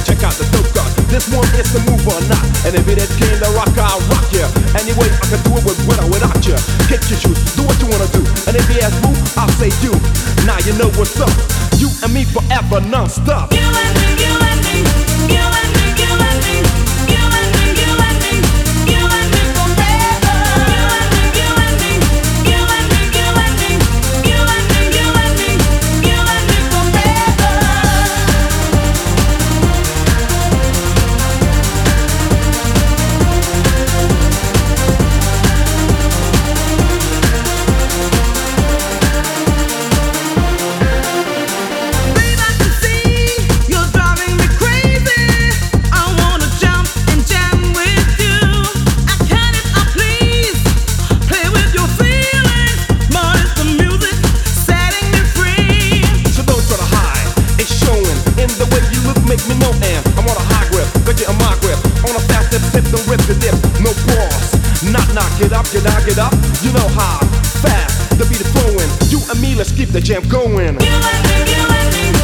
check out the dope gun. This one is the move or not. And if it came to rock, I'll rock ya. Anyway, I can do it with or without ya. Get your shoes, do what you wanna do. And if you ask who, I'll say you. Now you know what's up. You and me forever, non-stop. You and me, you and me, you and me, you and me, you and me, you and me, you and me forever. You and me, you and me, you and me, you and me, you and me, you and me, you and me forever. Make me know I'm on a high grip, got you on my grip. On a fast tip, don't rip the dip. No pause, knock, get up, get up. You know how fast the beat is flowing. You and me, let's keep the jam going. You and me, you and me.